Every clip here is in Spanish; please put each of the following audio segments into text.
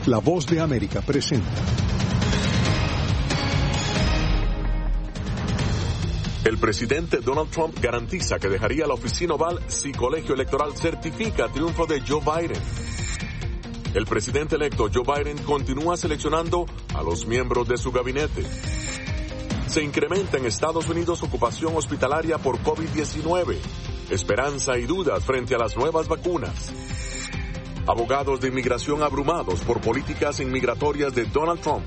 La Voz de América presenta. El presidente Donald Trump garantiza que dejaría la oficina oval si colegio electoral certifica triunfo de Joe Biden. El presidente electo Joe Biden continúa seleccionando a los miembros de su gabinete. Se incrementa en Estados Unidos ocupación hospitalaria por COVID-19. Esperanza y dudas frente a las nuevas vacunas. Abogados de inmigración abrumados por políticas inmigratorias de Donald Trump.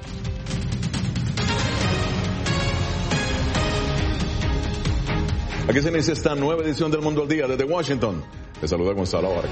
Aquí se inicia esta nueva edición del Mundo al Día desde Washington. Les saluda Gonzalo Vargas.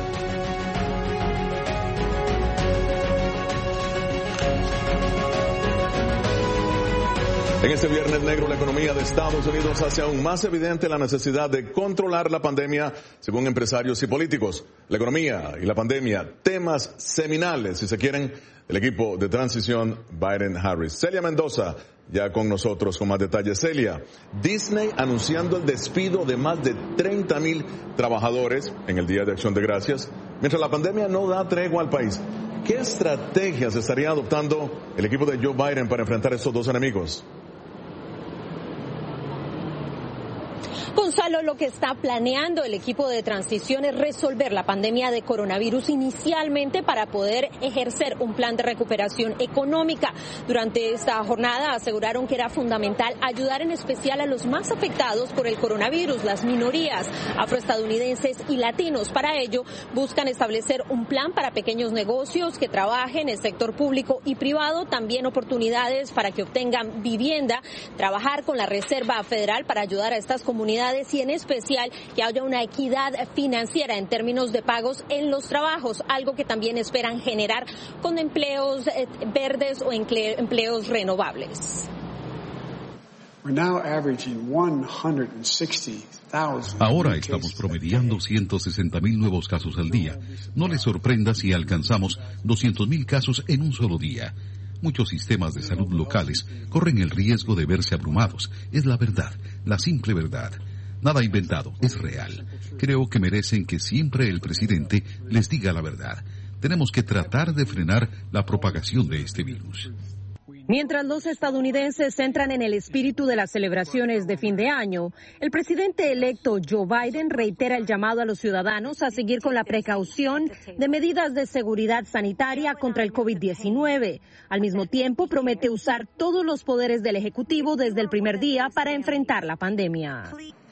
En este viernes negro, la economía de Estados Unidos hace aún más evidente la necesidad de controlar la pandemia, según empresarios y políticos. La economía y la pandemia, temas seminales, si se quieren, del equipo de transición Biden-Harris. Celia Mendoza, ya con nosotros con más detalles. Celia, Disney anunciando el despido de más de 30,000 trabajadores en el Día de Acción de Gracias, mientras la pandemia no da tregua al país. ¿Qué estrategias estaría adoptando el equipo de Joe Biden para enfrentar estos dos enemigos? Gonzalo, lo que está planeando el equipo de transición es resolver la pandemia de coronavirus inicialmente para poder ejercer un plan de recuperación económica. Durante esta jornada aseguraron que era fundamental ayudar en especial a los más afectados por el coronavirus, las minorías afroestadounidenses y latinos. Para ello, buscan establecer un plan para pequeños negocios que trabajen en el sector público y privado, también oportunidades para que obtengan vivienda, trabajar con la Reserva Federal para ayudar a estas comunidades y en especial que haya una equidad financiera en términos de pagos en los trabajos, algo que también esperan generar con empleos verdes o empleos renovables. Ahora estamos promediando 160,000 nuevos casos al día. No les sorprenda si alcanzamos 200,000 casos en un solo día. Muchos sistemas de salud locales corren el riesgo de verse abrumados. Es la verdad, la simple verdad. Nada inventado, es real. Creo que merecen que siempre el presidente les diga la verdad. Tenemos que tratar de frenar la propagación de este virus. Mientras los estadounidenses entran en el espíritu de las celebraciones de fin de año, el presidente electo Joe Biden reitera el llamado a los ciudadanos a seguir con la precaución de medidas de seguridad sanitaria contra el COVID-19. Al mismo tiempo, promete usar todos los poderes del Ejecutivo desde el primer día para enfrentar la pandemia.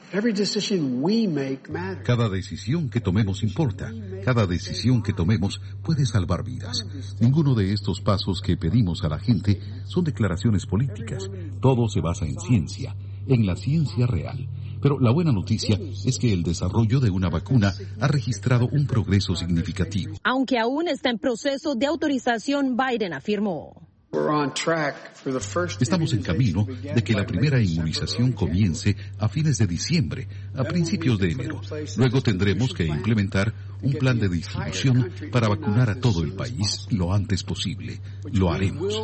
Cada decisión que tomemos importa. Cada decisión que tomemos puede salvar vidas. Ninguno de estos pasos que pedimos a la gente son declaraciones políticas. Todo se basa en ciencia, en la ciencia real. Pero la buena noticia es que el desarrollo de una vacuna ha registrado un progreso significativo. Aunque aún está en proceso de autorización, Biden afirmó: Estamos en camino de que la primera inmunización comience a fines de diciembre, a principios de enero. Luego tendremos que implementar un plan de distribución para vacunar a todo el país lo antes posible. Lo haremos.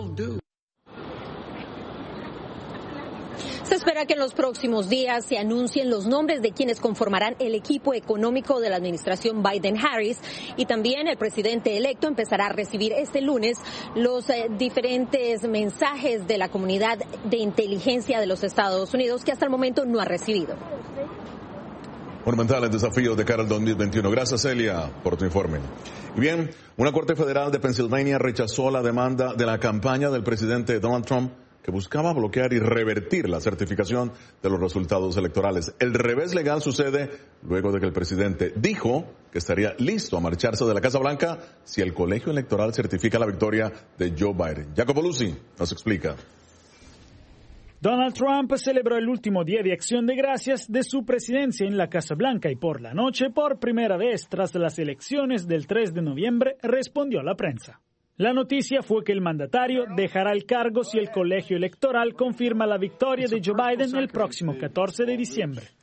Se espera que en los próximos días se anuncien los nombres de quienes conformarán el equipo económico de la administración Biden-Harris y también el presidente electo empezará a recibir este lunes los diferentes mensajes de la comunidad de inteligencia de los Estados Unidos que hasta el momento no ha recibido. Monumentales desafíos de cara al 2021. Gracias, Celia, por tu informe. Y bien, una corte federal de Pensilvania rechazó la demanda de la campaña del presidente Donald Trump que buscaba bloquear y revertir la certificación de los resultados electorales. El revés legal sucede luego de que el presidente dijo que estaría listo a marcharse de la Casa Blanca si el colegio electoral certifica la victoria de Joe Biden. Jacopo Luzzi nos explica. Donald Trump celebró el último día de Acción de Gracias de su presidencia en la Casa Blanca y por la noche, por primera vez tras las elecciones del 3 de noviembre, respondió a la prensa. La noticia fue que el mandatario dejará el cargo si el colegio electoral confirma la victoria de Joe Biden el próximo 14 de diciembre.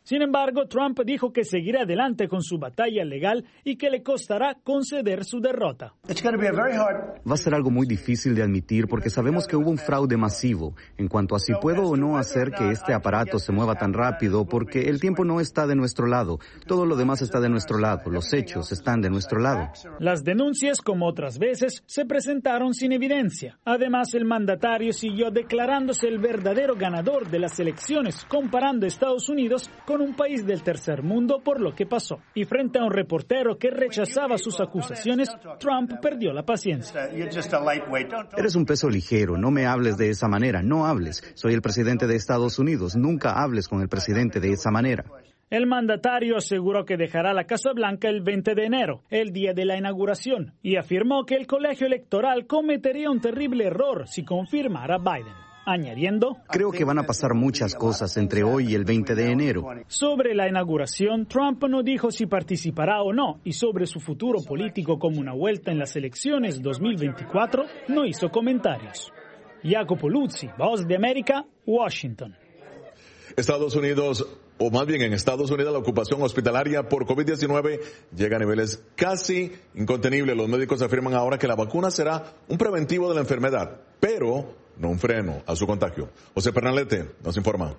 Sin embargo, Trump dijo que seguirá adelante con su batalla legal y que le costará conceder su derrota. Va a ser algo muy difícil de admitir porque sabemos que hubo un fraude masivo en cuanto a si puedo o no hacer que este aparato se mueva tan rápido, porque el tiempo no está de nuestro lado, todo lo demás está de nuestro lado, los hechos están de nuestro lado. Las denuncias, como otras veces, se presentaron sin evidencia. Además, el mandatario siguió declarándose el verdadero ganador de las elecciones, comparando a Estados Unidos con un país del tercer mundo por lo que pasó. Y frente a un reportero que rechazaba sus acusaciones, Trump perdió la paciencia. Eres un peso ligero, no me hables de esa manera, no hables. Soy el presidente de Estados Unidos, nunca hables con el presidente de esa manera. El mandatario aseguró que dejará la Casa Blanca el 20 de enero, el día de la inauguración, y afirmó que el colegio electoral cometería un terrible error si confirmara a Biden. Añadiendo, creo que van a pasar muchas cosas entre hoy y el 20 de enero. Sobre la inauguración, Trump no dijo si participará o no, y sobre su futuro político como una vuelta en las elecciones 2024, no hizo comentarios. Jacopo Luzzi, Voz de América, Washington. Estados Unidos, o más bien en Estados Unidos, la ocupación hospitalaria por COVID-19 llega a niveles casi incontenibles. Los médicos afirman ahora que la vacuna será un preventivo de la enfermedad, pero no un freno a su contagio. José Pernalete nos informa.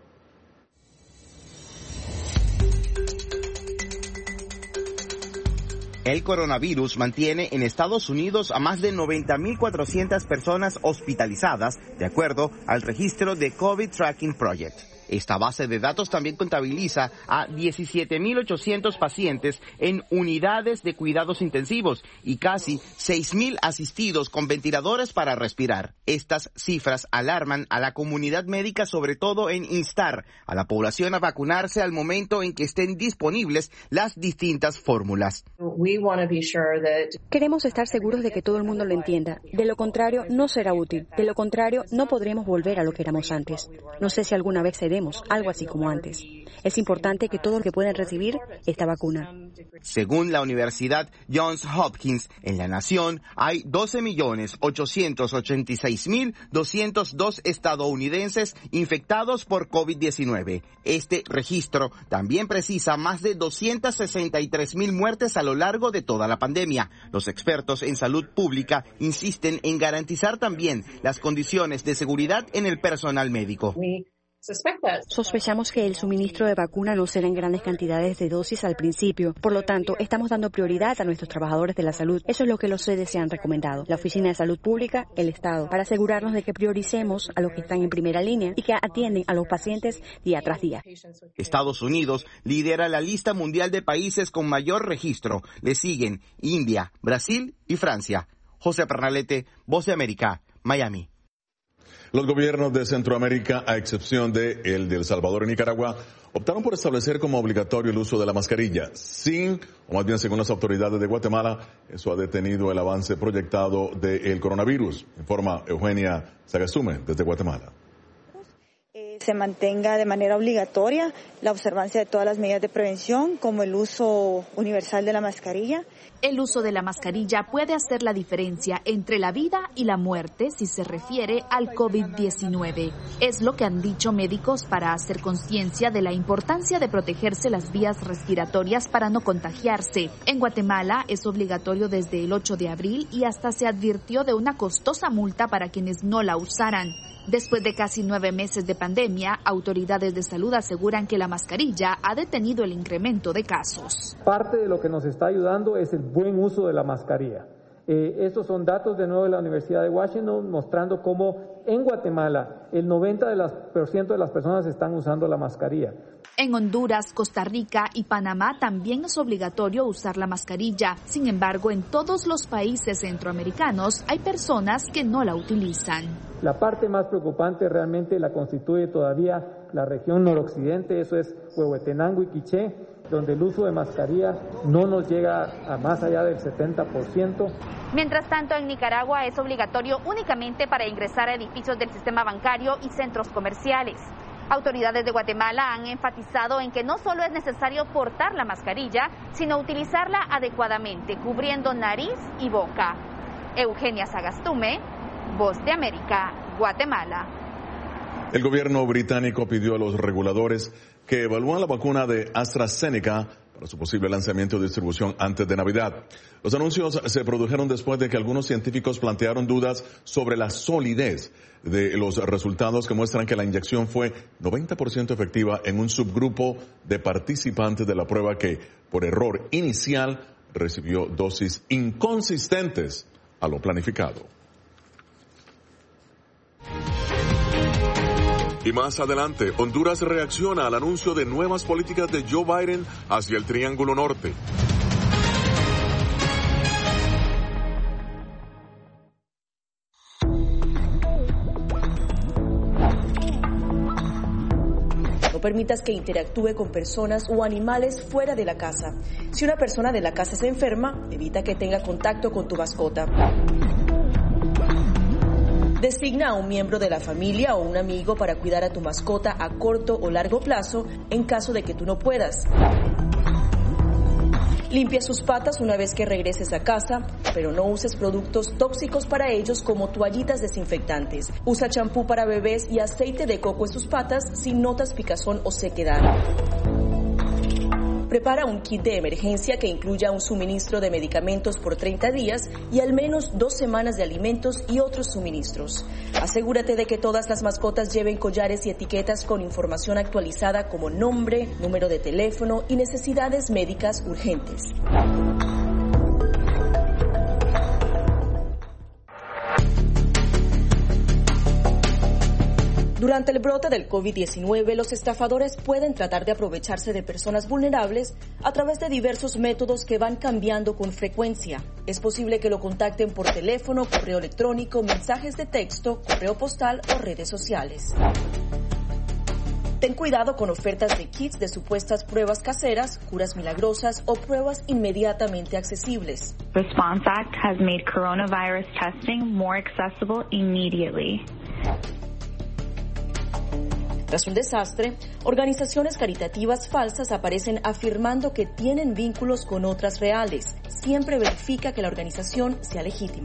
El coronavirus mantiene en Estados Unidos a más de 90.400 personas hospitalizadas, de acuerdo al registro de COVID Tracking Project. Esta base de datos también contabiliza a 17.800 pacientes en unidades de cuidados intensivos y casi 6.000 asistidos con ventiladores para respirar. Estas cifras alarman a la comunidad médica, sobre todo en instar a la población a vacunarse al momento en que estén disponibles las distintas fórmulas. Queremos estar seguros de que todo el mundo lo entienda. De lo contrario, no será útil. De lo contrario, no podremos volver a lo que éramos antes. No sé si alguna vez cedemos, algo así como antes. Es importante que todos que puedan recibir esta vacuna. Según la Universidad Johns Hopkins, en la nación hay 12.886.202 estadounidenses infectados por COVID-19. Este registro también precisa más de 263.000 muertes a lo largo de toda la pandemia. Los expertos en salud pública insisten en garantizar también las condiciones de seguridad en el personal médico. Sospechamos que el suministro de vacuna no será en grandes cantidades de dosis al principio. Por lo tanto, estamos dando prioridad a nuestros trabajadores de la salud. Eso es lo que los CDC han recomendado. La Oficina de Salud Pública, el Estado, para asegurarnos de que prioricemos a los que están en primera línea y que atienden a los pacientes día tras día. Estados Unidos lidera la lista mundial de países con mayor registro. Le siguen India, Brasil y Francia. José Pernalete, Voz de América, Miami. Los gobiernos de Centroamérica, a excepción de El Salvador y Nicaragua, optaron por establecer como obligatorio el uso de la mascarilla. O más bien según las autoridades de Guatemala, eso ha detenido el avance proyectado del coronavirus. Informa Eugenia Sagastume desde Guatemala. Se mantenga de manera obligatoria la observancia de todas las medidas de prevención, como el uso universal de la mascarilla. El uso de la mascarilla puede hacer la diferencia entre la vida y la muerte si se refiere al COVID-19. Es lo que han dicho médicos para hacer conciencia de la importancia de protegerse las vías respiratorias para no contagiarse. En Guatemala es obligatorio desde el 8 de abril y hasta se advirtió de una costosa multa para quienes no la usaran. Después de casi 9 meses de pandemia, autoridades de salud aseguran que la mascarilla ha detenido el incremento de casos. Parte de lo que nos está ayudando es el buen uso de la mascarilla. Estos son datos de nuevo de la Universidad de Washington mostrando cómo en Guatemala el 90% de las personas están usando la mascarilla. En Honduras, Costa Rica y Panamá también es obligatorio usar la mascarilla. Sin embargo, en todos los países centroamericanos hay personas que no la utilizan. La parte más preocupante realmente la constituye todavía la región noroccidente, eso es Huehuetenango y Quiché, donde el uso de mascarilla no nos llega a más allá del 70%. Mientras tanto, en Nicaragua es obligatorio únicamente para ingresar a edificios del sistema bancario y centros comerciales. Autoridades de Guatemala han enfatizado en que no solo es necesario portar la mascarilla, sino utilizarla adecuadamente, cubriendo nariz y boca. Eugenia Sagastume, Voz de América, Guatemala. El gobierno británico pidió a los reguladores que evalúan la vacuna de AstraZeneca para su posible lanzamiento y distribución antes de Navidad. Los anuncios se produjeron después de que algunos científicos plantearon dudas sobre la solidez de los resultados que muestran que la inyección fue 90% efectiva en un subgrupo de participantes de la prueba que, por error inicial, recibió dosis inconsistentes a lo planificado. Y más adelante, Honduras reacciona al anuncio de nuevas políticas de Joe Biden hacia el Triángulo Norte. No permitas que interactúe con personas o animales fuera de la casa. Si una persona de la casa se enferma, evita que tenga contacto con tu mascota. Designa a un miembro de la familia o un amigo para cuidar a tu mascota a corto o largo plazo en caso de que tú no puedas. Limpia sus patas una vez que regreses a casa, pero no uses productos tóxicos para ellos como toallitas desinfectantes. Usa champú para bebés y aceite de coco en sus patas si notas picazón o sequedad. Prepara un kit de emergencia que incluya un suministro de medicamentos por 30 días y al menos 2 semanas de alimentos y otros suministros. Asegúrate de que todas las mascotas lleven collares y etiquetas con información actualizada como nombre, número de teléfono y necesidades médicas urgentes. Durante el brote del COVID-19, los estafadores pueden tratar de aprovecharse de personas vulnerables a través de diversos métodos que van cambiando con frecuencia. Es posible que lo contacten por teléfono, correo electrónico, mensajes de texto, correo postal o redes sociales. Ten cuidado con ofertas de kits de supuestas pruebas caseras, curas milagrosas o pruebas inmediatamente accesibles. Response Act has made coronavirus testing more accessible immediately. Tras un desastre, organizaciones caritativas falsas aparecen afirmando que tienen vínculos con otras reales. Siempre verifica que la organización sea legítima.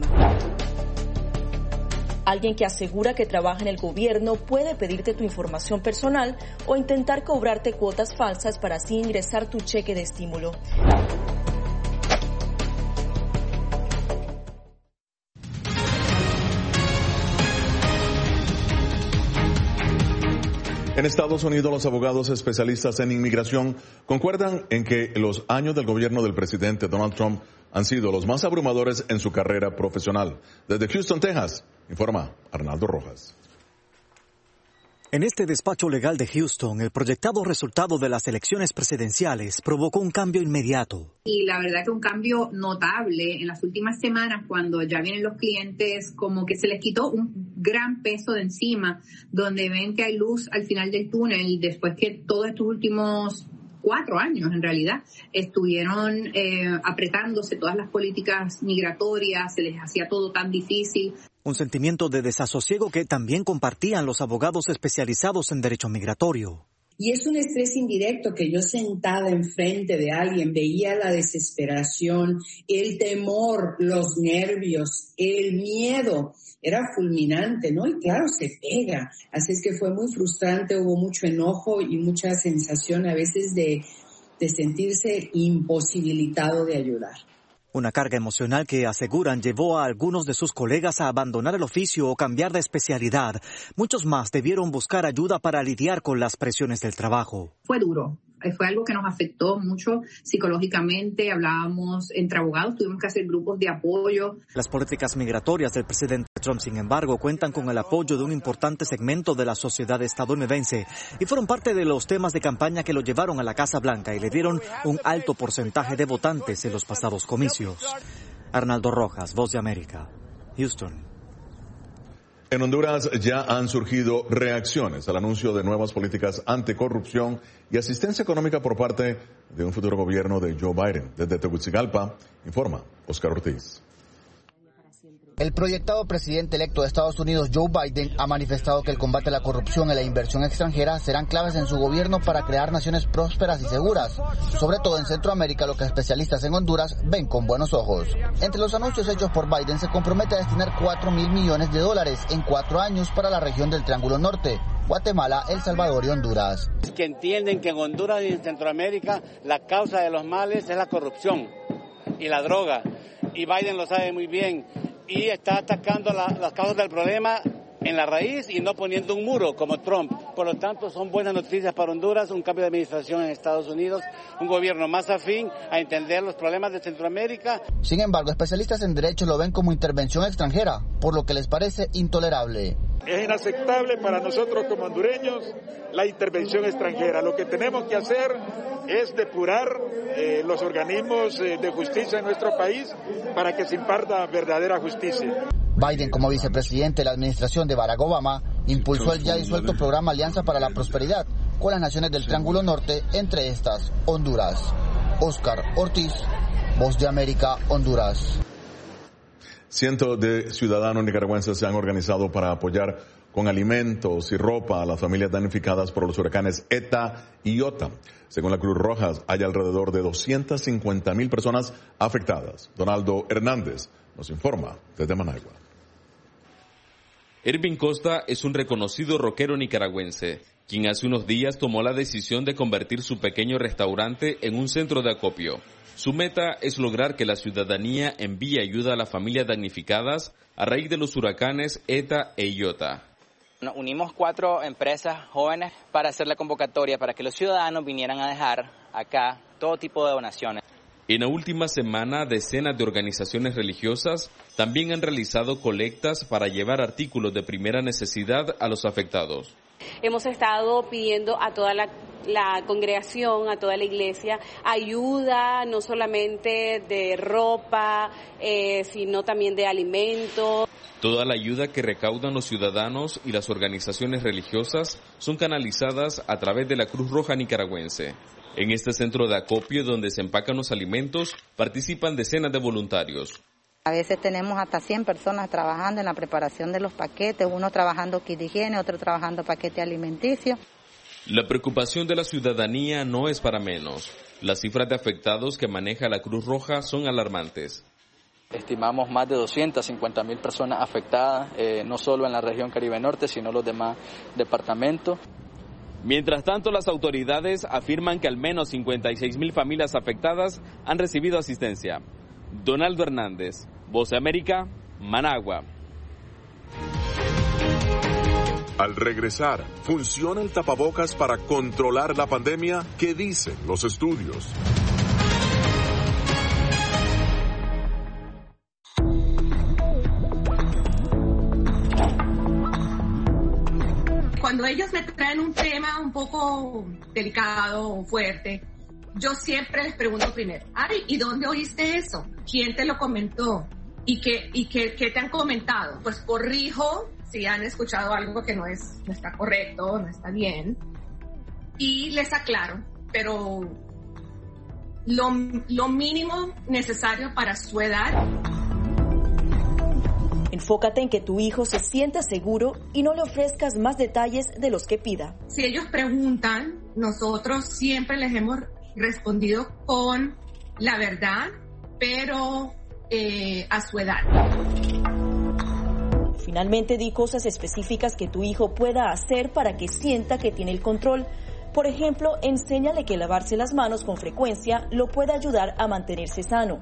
Alguien que asegura que trabaja en el gobierno puede pedirte tu información personal o intentar cobrarte cuotas falsas para así ingresar tu cheque de estímulo. En Estados Unidos, los abogados especialistas en inmigración concuerdan en que los años del gobierno del presidente Donald Trump han sido los más abrumadores en su carrera profesional. Desde Houston, Texas, informa Arnaldo Rojas. En este despacho legal de Houston, el proyectado resultado de las elecciones presidenciales provocó un cambio inmediato. Y la verdad que un cambio notable en las últimas semanas, cuando ya vienen los clientes, como que se les quitó un gran peso de encima, donde ven que hay luz al final del túnel, después que todos estos últimos 4 años en realidad estuvieron apretándose todas las políticas migratorias, se les hacía todo tan difícil. Un sentimiento de desasosiego que también compartían los abogados especializados en derecho migratorio. Y es un estrés indirecto que yo sentada enfrente de alguien veía la desesperación, el temor, los nervios, el miedo. Era fulminante, ¿no? Y claro, se pega. Así es que fue muy frustrante, hubo mucho enojo y mucha sensación a veces de sentirse imposibilitado de ayudar. Una carga emocional que aseguran llevó a algunos de sus colegas a abandonar el oficio o cambiar de especialidad. Muchos más debieron buscar ayuda para lidiar con las presiones del trabajo. Fue duro. Fue algo que nos afectó mucho psicológicamente. Hablábamos entre abogados, tuvimos que hacer grupos de apoyo. Las políticas migratorias del presidente Trump, sin embargo, cuentan con el apoyo de un importante segmento de la sociedad estadounidense y fueron parte de los temas de campaña que lo llevaron a la Casa Blanca y le dieron un alto porcentaje de votantes en los pasados comicios. Arnaldo Rojas, Voz de América, Houston. En Honduras ya han surgido reacciones al anuncio de nuevas políticas anticorrupción y asistencia económica por parte de un futuro gobierno de Joe Biden. Desde Tegucigalpa, informa Oscar Ortiz. El proyectado presidente electo de Estados Unidos, Joe Biden, ha manifestado que el combate a la corrupción y la inversión extranjera serán claves en su gobierno para crear naciones prósperas y seguras, sobre todo en Centroamérica, lo que especialistas en Honduras ven con buenos ojos. Entre los anuncios hechos por Biden se compromete a destinar $4.000 millones en 4 años para la región del Triángulo Norte, Guatemala, El Salvador y Honduras. Que entienden que en Honduras y en Centroamérica la causa de los males es la corrupción y la droga, y Biden lo sabe muy bien, y está atacando las causas del problema en la raíz y no poniendo un muro como Trump. Por lo tanto, son buenas noticias para Honduras, un cambio de administración en Estados Unidos, un gobierno más afín a entender los problemas de Centroamérica. Sin embargo, especialistas en derecho lo ven como intervención extranjera, por lo que les parece intolerable. Es inaceptable para nosotros como hondureños la intervención extranjera. Lo que tenemos que hacer es depurar los organismos de justicia en nuestro país para que se imparta verdadera justicia. Biden, como vicepresidente de la administración de Barack Obama, impulsó el ya disuelto programa Alianza para la Prosperidad con las naciones del Triángulo Norte, entre estas Honduras. Oscar Ortiz, Voz de América, Honduras. Cientos de ciudadanos nicaragüenses se han organizado para apoyar con alimentos y ropa a las familias damnificadas por los huracanes ETA y IOTA. Según la Cruz Roja, hay alrededor de 250,000 personas afectadas. Donaldo Hernández nos informa desde Managua. Ervin Costa es un reconocido rockero nicaragüense, quien hace unos días tomó la decisión de convertir su pequeño restaurante en un centro de acopio. Su meta es lograr que la ciudadanía envíe ayuda a las familias damnificadas a raíz de los huracanes ETA e IOTA. Nos unimos 4 empresas jóvenes para hacer la convocatoria para que los ciudadanos vinieran a dejar acá todo tipo de donaciones. En la última semana, decenas de organizaciones religiosas también han realizado colectas para llevar artículos de primera necesidad a los afectados. Hemos estado pidiendo a toda la congregación, a toda la iglesia, ayuda no solamente de ropa, sino también de alimentos. Toda la ayuda que recaudan los ciudadanos y las organizaciones religiosas son canalizadas a través de la Cruz Roja nicaragüense. En este centro de acopio donde se empacan los alimentos participan decenas de voluntarios. A veces tenemos hasta 100 personas trabajando en la preparación de los paquetes, uno trabajando kit de higiene, otro trabajando paquete alimenticio. La preocupación de la ciudadanía no es para menos. Las cifras de afectados que maneja la Cruz Roja son alarmantes. Estimamos más de 250,000 personas afectadas, no solo en la región Caribe Norte, sino los demás departamentos. Mientras tanto, las autoridades afirman que al menos 56,000 familias afectadas han recibido asistencia. Donaldo Hernández, Voz de América, Managua. Al regresar, ¿funciona el tapabocas para controlar la pandemia? ¿Qué dicen los estudios? Cuando ellos me traen un tema un poco delicado o fuerte, yo siempre les pregunto primero, Ari, ¿y dónde oíste eso? ¿Quién te lo comentó? ¿Y qué te han comentado? Pues corrijo si han escuchado algo que no está correcto, no está bien, y les aclaro, pero lo mínimo necesario para su edad. Enfócate en que tu hijo se sienta seguro y no le ofrezcas más detalles de los que pida. Si ellos preguntan, nosotros siempre les hemos respondido con la verdad, pero a su edad. Finalmente, di cosas específicas que tu hijo pueda hacer para que sienta que tiene el control. Por ejemplo, enséñale que lavarse las manos con frecuencia lo puede ayudar a mantenerse sano.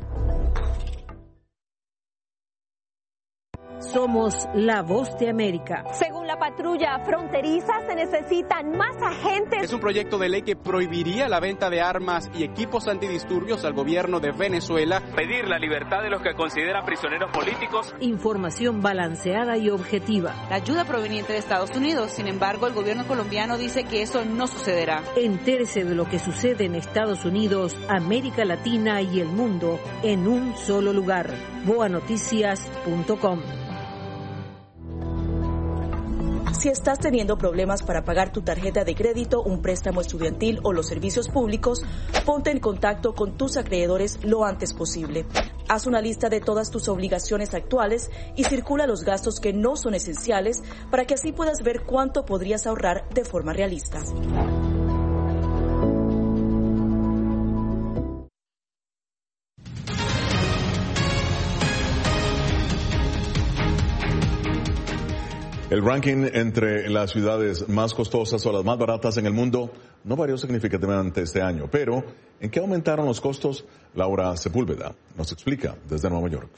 Somos la Voz de América. Según la patrulla fronteriza, se necesitan más agentes. Es un proyecto de ley que prohibiría la venta de armas y equipos antidisturbios al gobierno de Venezuela. Pedir la libertad de los que considera prisioneros políticos. Información balanceada y objetiva. La ayuda proveniente de Estados Unidos, sin embargo, el gobierno colombiano dice que eso no sucederá. Entérese de lo que sucede en Estados Unidos, América Latina y el mundo en un solo lugar. boanoticias.com. Si estás teniendo problemas para pagar tu tarjeta de crédito, un préstamo estudiantil o los servicios públicos, ponte en contacto con tus acreedores lo antes posible. Haz una lista de todas tus obligaciones actuales y circula los gastos que no son esenciales para que así puedas ver cuánto podrías ahorrar de forma realista. El ranking entre las ciudades más costosas o las más baratas en el mundo no varió significativamente este año, pero ¿en qué aumentaron los costos? Laura Sepúlveda nos explica desde Nueva York.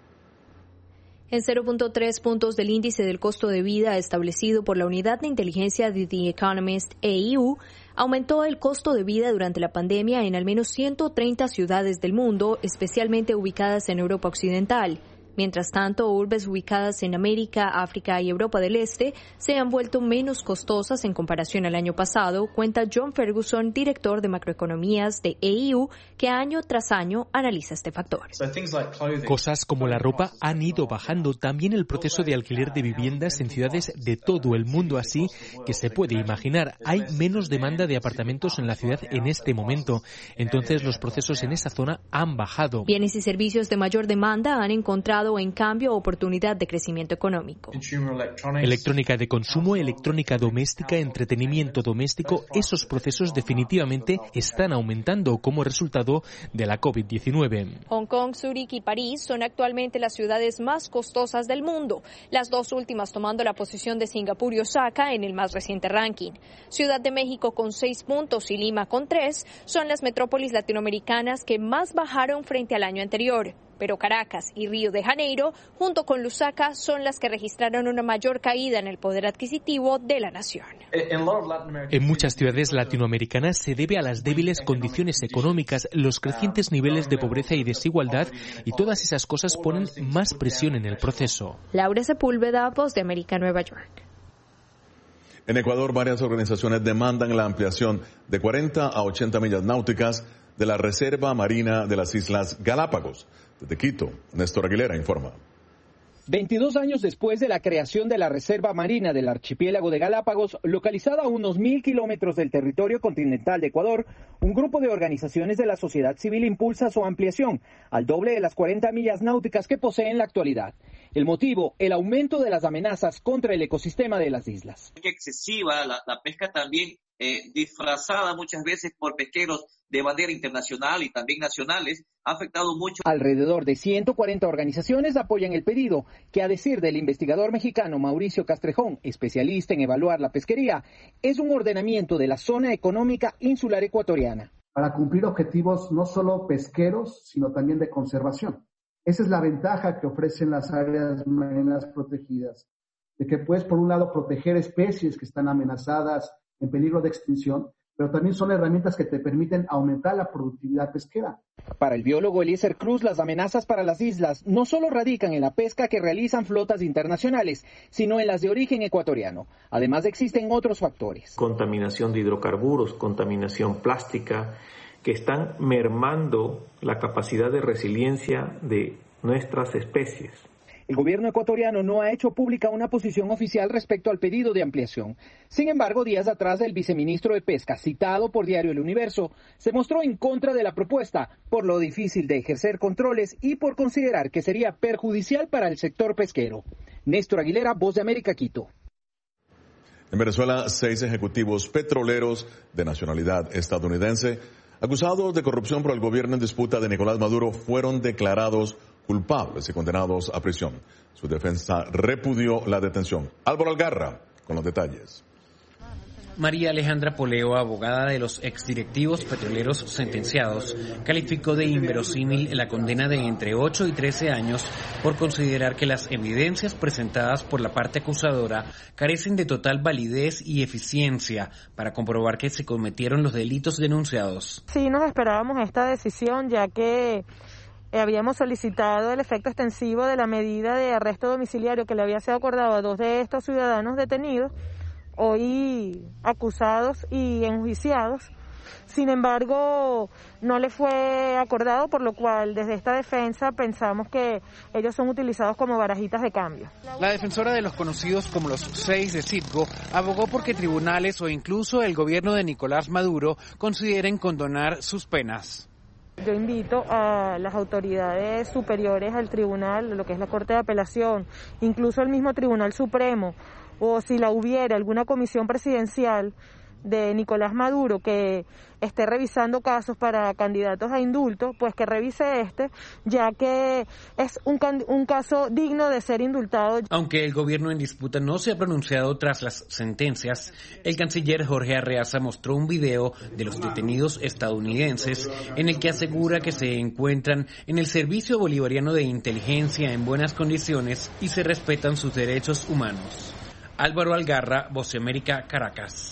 En 0.3 puntos del índice del costo de vida establecido por la unidad de inteligencia de The Economist EU, aumentó el costo de vida durante la pandemia en al menos 130 ciudades del mundo, especialmente ubicadas en Europa Occidental. Mientras tanto, urbes ubicadas en América, África y Europa del Este se han vuelto menos costosas en comparación al año pasado, cuenta John Ferguson, director de macroeconomías de EU, que año tras año analiza este factor. Cosas como la ropa han ido bajando, también el proceso de alquiler de viviendas en ciudades de todo el mundo, así que se puede imaginar, hay menos demanda de apartamentos en la ciudad en este momento, entonces los procesos en esa zona han bajado. Bienes y servicios de mayor demanda han encontrado en cambio oportunidad de crecimiento económico. Electrónica de consumo, electrónica doméstica, entretenimiento doméstico, esos procesos definitivamente están aumentando como resultado de la COVID-19. Hong Kong, Zúrich y París son actualmente las ciudades más costosas del mundo, las dos últimas tomando la posición de Singapur y Osaka en el más reciente ranking. Ciudad de México con 6 puntos y Lima con 3 son las metrópolis latinoamericanas que más bajaron frente al año anterior. Pero Caracas y Río de Janeiro, junto con Lusaka, son las que registraron una mayor caída en el poder adquisitivo de la nación. En muchas ciudades latinoamericanas se debe a las débiles condiciones económicas, los crecientes niveles de pobreza y desigualdad, y todas esas cosas ponen más presión en el proceso. Laura Sepúlveda, Voz de América, Nueva York. En Ecuador, varias organizaciones demandan la ampliación de 40 a 80 millas náuticas de la Reserva Marina de las Islas Galápagos. Desde Quito, Néstor Aguilera informa. 22 años después de la creación de la Reserva Marina del Archipiélago de Galápagos, localizada a unos 1.000 kilómetros del territorio continental de Ecuador, un grupo de organizaciones de la sociedad civil impulsa su ampliación al doble de las 40 millas náuticas que posee en la actualidad. El motivo, el aumento de las amenazas contra el ecosistema de las islas. Excesiva la pesca también disfrazada muchas veces por pesqueros de bandera internacional y también nacionales, ha afectado mucho. Alrededor de 140 organizaciones apoyan el pedido, que a decir del investigador mexicano Mauricio Castrejón, especialista en evaluar la pesquería, es un ordenamiento de la zona económica insular ecuatoriana. Para cumplir objetivos no solo pesqueros, sino también de conservación. Esa es la ventaja que ofrecen las áreas marinas protegidas, de que puedes, por un lado, proteger especies que están amenazadas, en peligro de extinción, pero también son herramientas que te permiten aumentar la productividad pesquera. Para el biólogo Eliezer Cruz, las amenazas para las islas no solo radican en la pesca que realizan flotas internacionales, sino en las de origen ecuatoriano. Además, existen otros factores. Contaminación de hidrocarburos, contaminación plástica, que están mermando la capacidad de resiliencia de nuestras especies. El gobierno ecuatoriano no ha hecho pública una posición oficial respecto al pedido de ampliación. Sin embargo, días atrás, el viceministro de Pesca, citado por Diario El Universo, se mostró en contra de la propuesta por lo difícil de ejercer controles y por considerar que sería perjudicial para el sector pesquero. Néstor Aguilera, Voz de América, Quito. En Venezuela, 6 ejecutivos petroleros de nacionalidad estadounidense, acusados de corrupción por el gobierno en disputa de Nicolás Maduro, fueron declarados culpables y condenados a prisión. Su defensa repudió la detención. Álvaro Algarra, con los detalles. María Alejandra Poleo, abogada de los exdirectivos petroleros sentenciados, calificó de inverosímil la condena de entre 8 y 13 años por considerar que las evidencias presentadas por la parte acusadora carecen de total validez y eficiencia para comprobar que se cometieron los delitos denunciados. Sí, nos esperábamos esta decisión, ya que habíamos solicitado el efecto extensivo de la medida de arresto domiciliario que le había sido acordado a 2 de estos ciudadanos detenidos, hoy acusados y enjuiciados, Sin embargo, no le fue acordado, por lo cual desde esta defensa pensamos que ellos son utilizados como barajitas de cambio. La defensora de los conocidos como los 6 de Citgo abogó porque tribunales o incluso el gobierno de Nicolás Maduro consideren condonar sus penas. Yo invito a las autoridades superiores al tribunal, lo que es la Corte de Apelación, incluso el mismo Tribunal Supremo, o si la hubiera alguna comisión presidencial de Nicolás Maduro que esté revisando casos para candidatos a indulto, pues que revise ya que es un caso digno de ser indultado. Aunque el gobierno en disputa no se ha pronunciado tras las sentencias, el canciller Jorge Arreaza mostró un video de los detenidos estadounidenses en el que asegura que se encuentran en el Servicio Bolivariano de Inteligencia en buenas condiciones y se respetan sus derechos humanos. Álvaro Algarra, Voz de América, Caracas.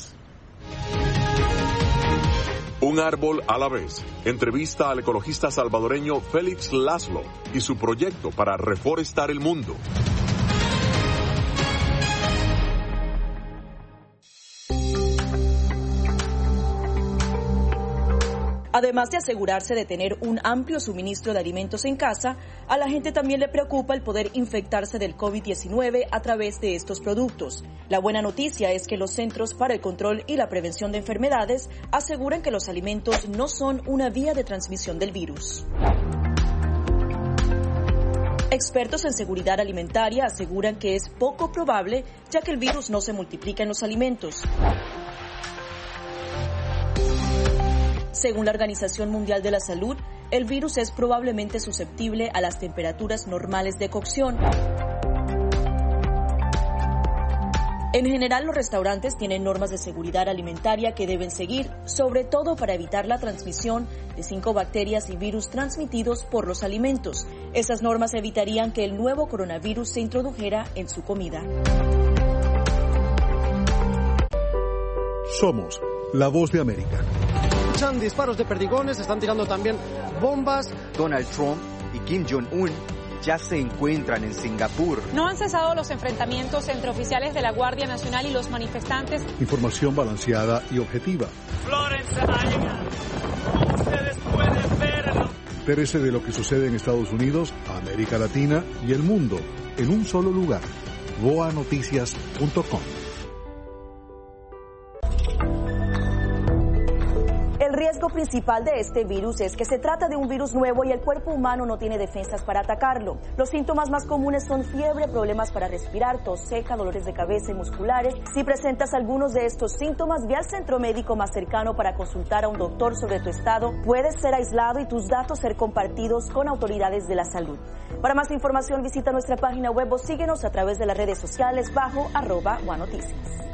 Un árbol a la vez. Entrevista al ecologista salvadoreño Félix Laszlo y su proyecto para reforestar el mundo. Además de asegurarse de tener un amplio suministro de alimentos en casa, a la gente también le preocupa el poder infectarse del COVID-19 a través de estos productos. La buena noticia es que los Centros para el Control y la Prevención de Enfermedades aseguran que los alimentos no son una vía de transmisión del virus. Expertos en seguridad alimentaria aseguran que es poco probable, ya que el virus no se multiplica en los alimentos. Según la Organización Mundial de la Salud, el virus es probablemente susceptible a las temperaturas normales de cocción. En general, los restaurantes tienen normas de seguridad alimentaria que deben seguir, sobre todo para evitar la transmisión de 5 bacterias y virus transmitidos por los alimentos. Esas normas evitarían que el nuevo coronavirus se introdujera en su comida. Somos la Voz de América. Escuchan disparos de perdigones, están tirando también bombas. Donald Trump y Kim Jong-un ya se encuentran en Singapur. No han cesado los enfrentamientos entre oficiales de la Guardia Nacional y los manifestantes. Información balanceada y objetiva. Florence Nightingale, como ustedes pueden verlo. Entérese de lo que sucede en Estados Unidos, América Latina y el mundo en un solo lugar. voanoticias.com. El riesgo principal de este virus es que se trata de un virus nuevo y el cuerpo humano no tiene defensas para atacarlo. Los síntomas más comunes son fiebre, problemas para respirar, tos seca, dolores de cabeza y musculares. Si presentas algunos de estos síntomas, ve al centro médico más cercano para consultar a un doctor sobre tu estado. Puedes ser aislado y tus datos ser compartidos con autoridades de la salud. Para más información, visita nuestra página web o síguenos a través de las redes sociales bajo @OneNoticias.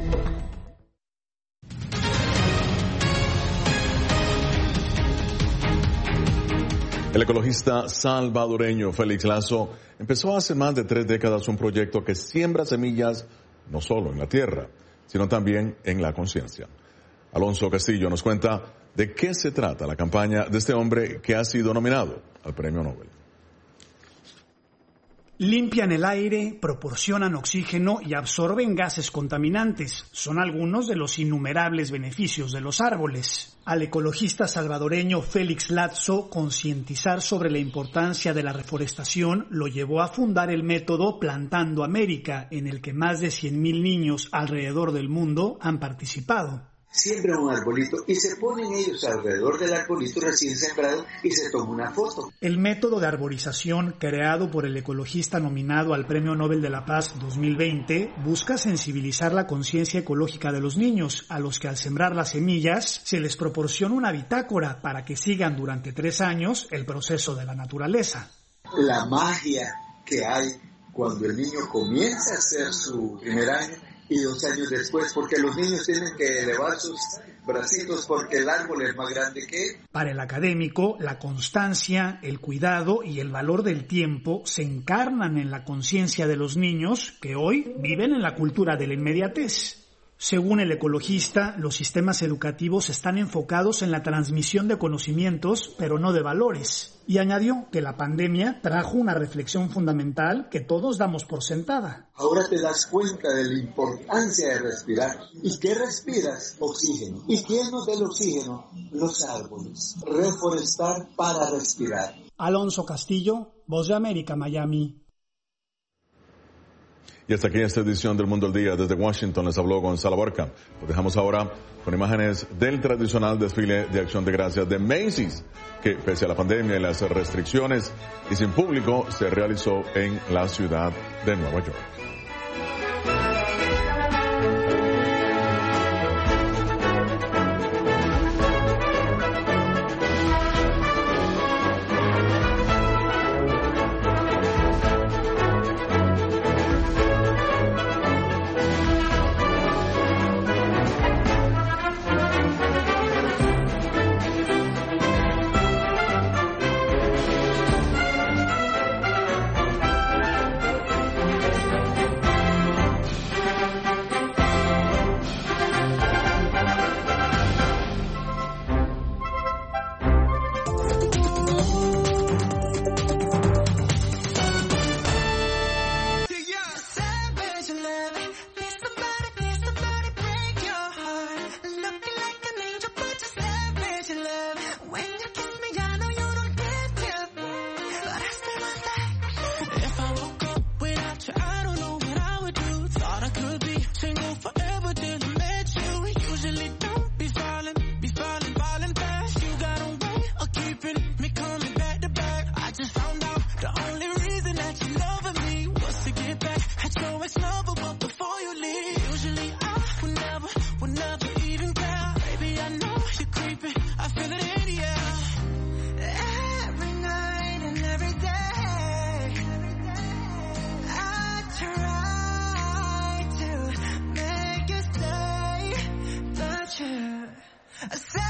El ecologista salvadoreño Félix Laszlo empezó hace más de 3 décadas un proyecto que siembra semillas no solo en la tierra, sino también en la conciencia. Alonso Castillo nos cuenta de qué se trata la campaña de este hombre que ha sido nominado al Premio Nobel. Limpian el aire, proporcionan oxígeno y absorben gases contaminantes. Son algunos de los innumerables beneficios de los árboles. Al ecologista salvadoreño Félix Laszlo, concientizar sobre la importancia de la reforestación lo llevó a fundar el método Plantando América, en el que más de 100,000 niños alrededor del mundo han participado. Siembra un arbolito y se ponen ellos alrededor del arbolito recién sembrado y se toma una foto. El método de arborización creado por el ecologista nominado al Premio Nobel de la Paz 2020 busca sensibilizar la conciencia ecológica de los niños, a los que al sembrar las semillas se les proporciona una bitácora para que sigan durante 3 años el proceso de la naturaleza. La magia que hay cuando el niño comienza a hacer su primer año y 2 años después, porque los niños tienen que elevar sus bracitos porque el árbol es más grande que él. Para el académico, la constancia, el cuidado y el valor del tiempo se encarnan en la conciencia de los niños que hoy viven en la cultura de la inmediatez. Según el ecologista, los sistemas educativos están enfocados en la transmisión de conocimientos, pero no de valores. Y añadió que la pandemia trajo una reflexión fundamental que todos damos por sentada. Ahora te das cuenta de la importancia de respirar. ¿Y qué respiras? Oxígeno. ¿Y quién nos da el oxígeno? Los árboles. Reforestar para respirar. Alonso Castillo, Voz de América, Miami. Y hasta aquí esta edición del Mundo al Día. Desde Washington les habló Gonzalo Borca. Lo dejamos ahora con imágenes del tradicional desfile de Acción de Gracias de Macy's, que pese a la pandemia y las restricciones y sin público, se realizó en la ciudad de Nueva York. I